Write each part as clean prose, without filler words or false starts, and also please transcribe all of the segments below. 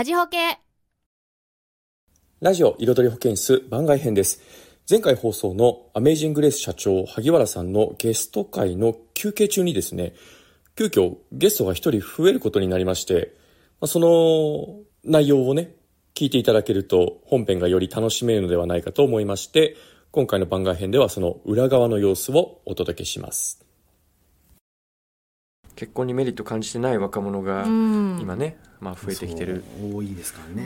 ラジホ系ラジオ彩り保健室番外編です。前回放送のアメイジングレース社長萩原さんのゲスト会の休憩中にですね、急遽ゲストが一人増えることになりまして、その内容をね聞いていただけると本編がより楽しめるのではないかと思いまして、今回の番外編ではその裏側の様子をお届けします。結婚にメリット感じてない若者が今ね、増えてきてる。 多いですからね。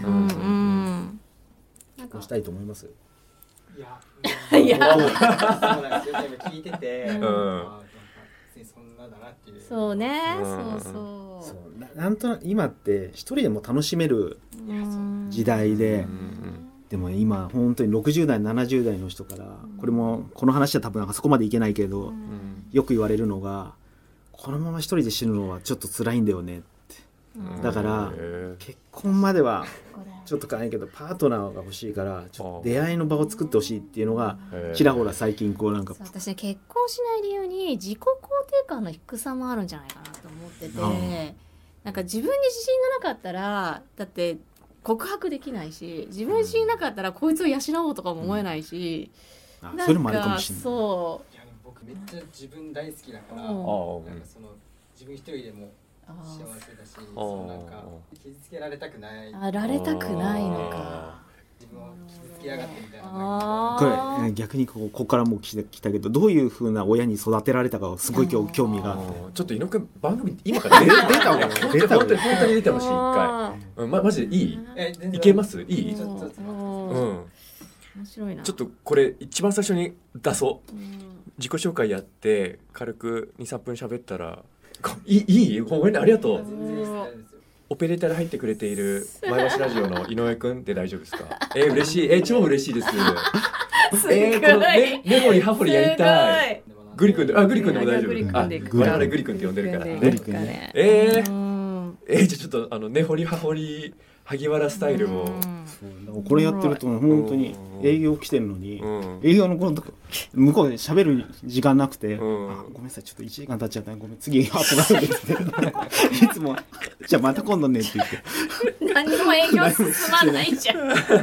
結婚したいと思います？ いやそうなんですよ。今聞いてて、そんなだなっていう。 そうね、 そうなんとなく今って一人でも楽しめる時代で、でも今本当に60代70代の人から、この話は多分あそこまでいけないけど、よく言われるのが、このまま一人で死ぬのはちょっと辛いんだよねって。だから結婚まではちょっとかないけどパートナーが欲しいからちょっと出会いの場を作ってほしいっていうのがちらほら最近私ね、結婚しない理由に自己肯定感の低さもあるんじゃないかなと思ってて、なんか自分に自信がなかったらだって告白できないし、自分に自信なかったらこいつを養おうとかも思えないし、 それもあるかもしれない。 いや僕めっちゃ自分大好きだから、なんかその自分一人でも幸せだし、なんか傷つけられたくない。 られたくないのか。 自分を傷つけやがってみたいな。 これ逆にここからも聞いたけど、どういう風な親に育てられたかをすごい興味があって、 ちょっと井上君番組今から出た方が本当に出てほしい。一回マジでいい？いけます？いい？ 面白いな。 ちょっとこれ一番最初に出そう。自己紹介やって軽く 2,3 分喋ったらいい？ごめんね、ありがとう。オペレーターで入ってくれている前橋ラジオの井上くんで大丈夫ですか？嬉しい。超嬉しいです。この根掘り葉掘りやりたい。グリくんでも大丈夫。我々グリくんって呼んでるから。 グリくんね。 じゃあちょっと根掘り葉掘り萩原スタイルを。 これやってると本当に営業来てるのに、営業の頃とか向こうで喋る時間なくて、ごめんなさいちょっと1時間経っちゃったね、ごめん次アップなるんですっていつもじゃあまた今度ねって言って何も営業進まないじゃん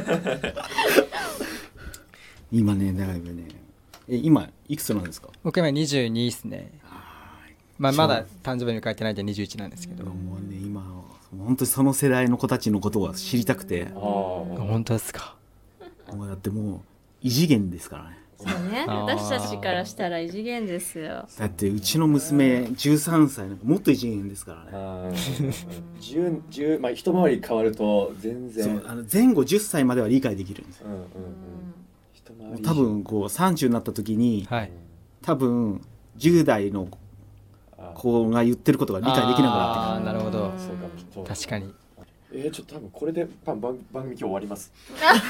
今ねだからね、今いくつなんですか？ 僕今22ですね。まだ誕生日迎えてないんで21なんですけど、 もうね今本当にその世代の子たちのことを知りたくて。 本当ですか？ もうだってもう異次元ですからね。 そうね、私たちからしたら異次元ですよ。 だってうちの娘13歳なんかもっと異次元ですからね。 一回り変わると全然前後10歳までは理解できるんですよ。多分こう30になった時に、多分10代の子が言ってることが理解できなくなってくる。 なるほど。確かに。 ちょっと多分これで番組今日終わります。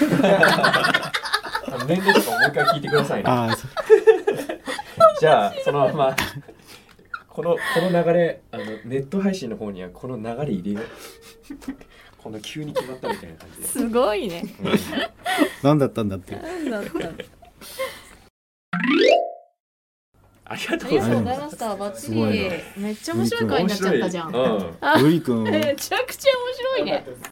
年齢とかもう一回聞いてくださいね。じゃあそのままこの流れネット配信の方にはこの流れ入れよう。この急に決まったみたいな感じで。すごいね。 何だったんだって。 ありがとうございました。バッチリ。めっちゃ面白い回になっちゃったじゃん。 グリ君めちゃくちゃ面白いね。